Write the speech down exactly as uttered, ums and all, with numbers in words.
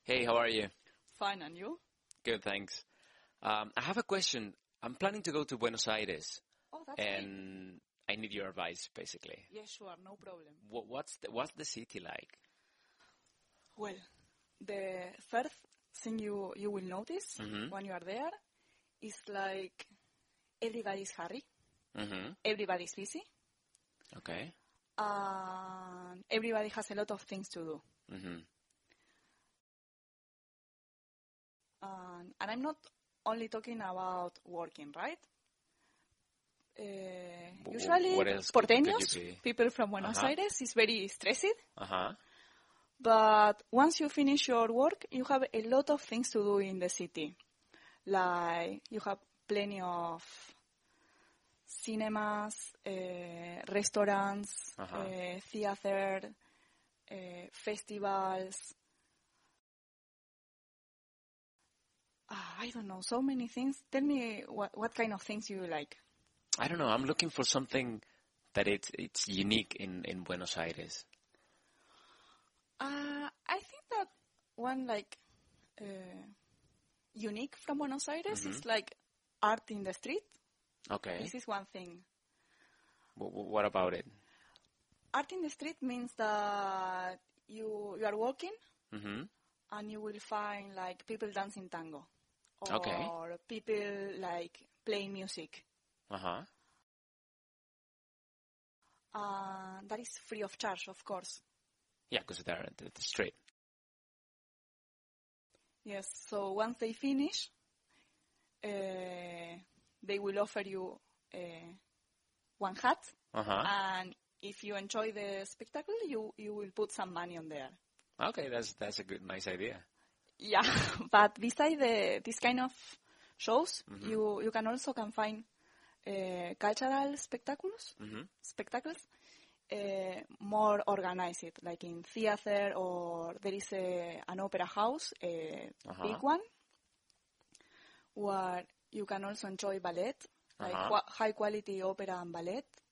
Hey, how are you? Fine, and you? Good, thanks. Um, I have a question. I'm planning to go to Buenos Aires, Oh, that's great. and I need your advice, basically. Yeah, sure, no problem. What, what's the, what's the city like? Well, the first thing you, you will notice Mhm. when you are there is like everybody's hurry, Mm-hmm. everybody's busy, Okay. and everybody has a lot of things to do. Mm-hmm. And, and I'm not only talking about working, right? Uh, W- usually, what else could- could you porteños, be? people from Buenos Uh-huh. Aires, is very stressed. Uh-huh. But once you finish your work, you have a lot of things to do in the city. Like, you have plenty of cinemas, uh, restaurants, Uh-huh. uh, theater, uh, festivals. Ah, I don't know, so many things. Tell me what, what kind of things you like. I don't know. I'm looking for something that it's it's unique in, in Buenos Aires. Uh, I think that one like uh, unique from Buenos Aires Mhm. is like art in the street. Okay. This is one thing. W- w- what about it? Art in the street means that you you are walking Mm-hmm. and you will find like people dancing tango or Okay. people like playing music. Uh-huh. Uh, that is free of charge, of course. Yeah, because they're at the, the street. Yes. So once they finish, uh, they will offer you uh, one hat, Uh-huh. and if you enjoy the spectacle, you you will put some money on there. Okay, that's that's a good, nice idea. Yeah, but beside the this kind of shows, Mhm. you you can also can find uh, cultural spectacles, Mm-hmm. spectacles, uh, more organized, like in theater, or there is a, an opera house, a Uh-huh. big one, where you can also enjoy ballet, like Uh-huh. qua- high quality opera and ballet.